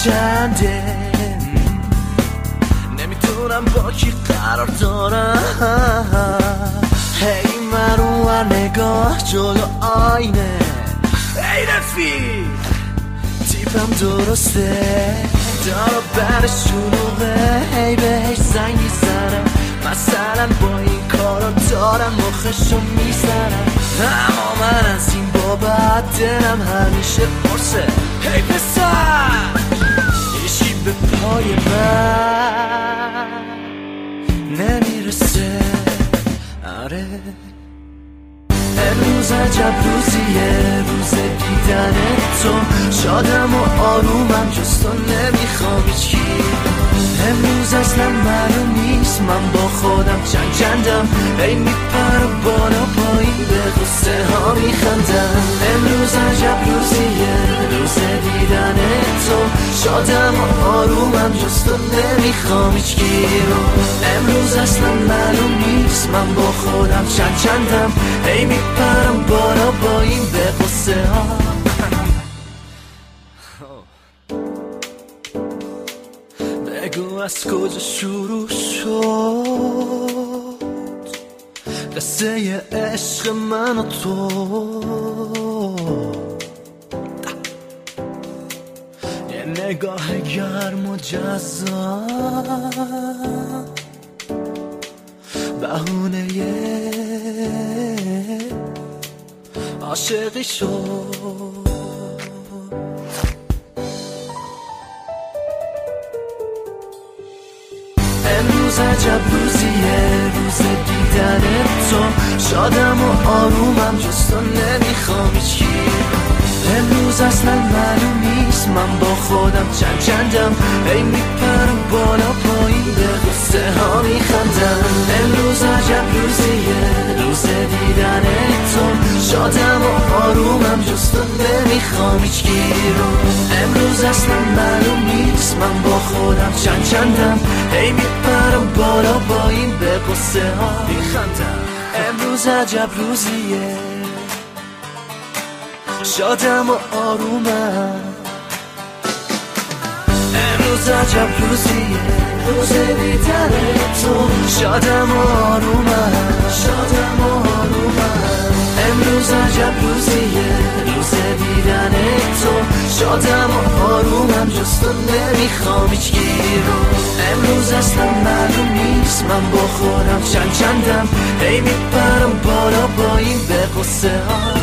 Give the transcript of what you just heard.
چنده، نمیدونم با کی قرار دارم. هی من اونور نگاه جلو آینه، ای رفیق تیپم درسته، دارو برش شلوغه، هی بهش زنگ میزنم، مثلا با این کارا دارم مخشو میزنم. اما من از این بابت دلم همیشه قرصه. هی پسر ایشی به پای من نمیرسه. آره امروز عجب روزیه، روز دیدن تو، شادم و آرومم جز تو نمیخوام هیچکی. امروز اصلا معلوم نیست من با خودم چندم، ای میپرم بالا پایین به قصه ها میخندم. امروز عجب روزیه، روز دیدن تو، شادم و آرومم جز تو نمیخوام هیچکی. امروز اصلا معلوم نیست من با خودم چندم، ای میپرم بالا پایین به قصه ها. بگو از کجا شروع شد قصه عشق من و تو، یه نگاه گرم و جذاب، بهونه عاشقی شد. امروز عجب روزیه، روز دیدن تو، شادم و آرومم جز تو نمیخوام هیچکی. امروز اصلا معلوم نیست من با خودم چندم، ای میپرم بالا پایین به قصه ها میخندم. امروز عجب روزیه، روز دیدن تو، شادم و آرومم جز تو نمیخوام هیچکی. امروز اصلا معلوم نیست من با خودم چندم، ای میپرم بالا پایین به قصه ها میخندم. امروز عجب روزیه، شادم و آرومم. امروز عجب روزیه، روز دیدن تو، شادم و آرومم، شادم و آرومم. امروز عجب روزیه، روز دیدن تو، شادم و آرومم جز تو نمیخوام هیچکی. امروز اصلا معلوم نیست من با خودم چندم، ای میپرم بالا پایین به قصه ها.